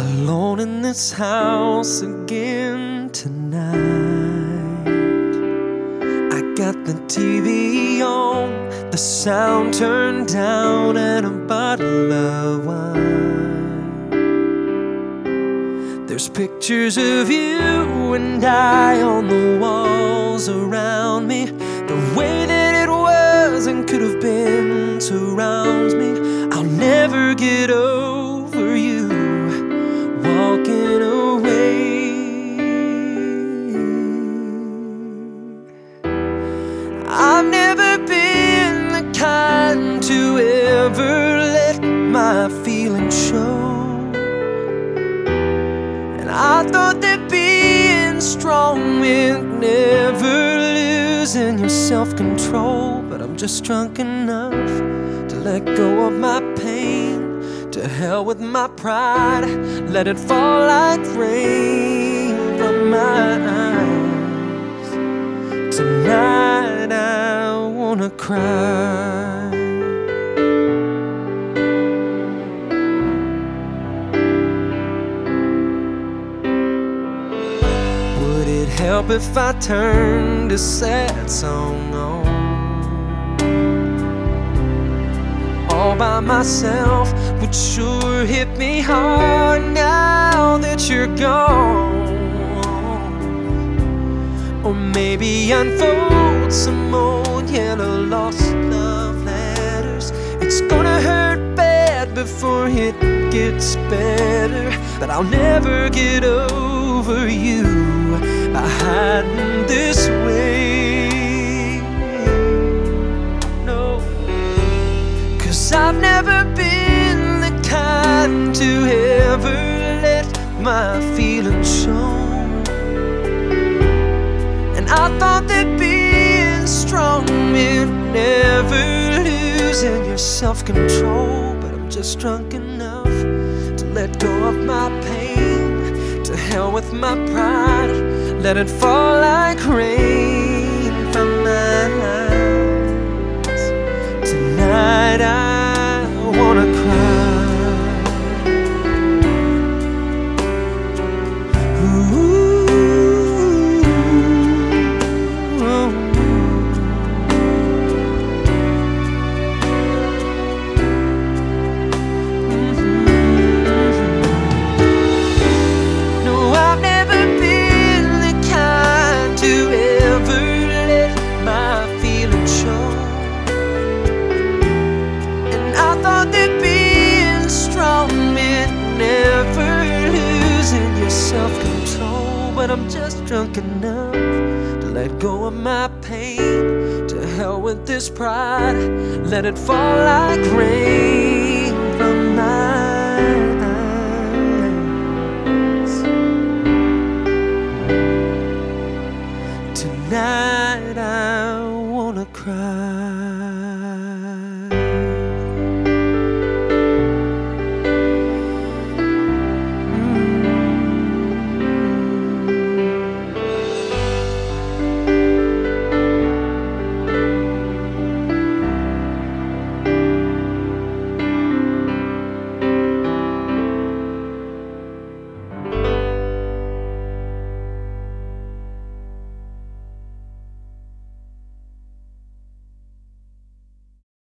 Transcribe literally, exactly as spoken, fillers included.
Alone in this house again tonight. I got the T V on, the sound turned down, and a bottle of wine. There's pictures of you and I on the walls around me. The way that it was and could have been surrounds me. I'll never get over you walking away. I've never been the kind to ever let my feelings show, and I thought that being strong meant never losing your self-control. But I'm just drunk enough to let go of my pain. To hell with my pride, let it fall like rain from my eyes. Tonight I wanna cry. Would it help if I turned a sad song on all by myself? Would sure hit me hard now that you're gone. Or maybe unfold some old yellow lost love letters. It's gonna hurt bad before it gets better, but I'll never get over you by hiding this way. No, 'cause I've never been the kind to ever let my feelings show. And I thought that being strong meant never losing your self-control. But I'm just drunk enough to let go of my pain. To hell with my pride, let it fall like rain from my eyes. Tonight I wanna cry. Self-control, but I'm just drunk enough to let go of my pain. To hell with this pride, let it fall like rain.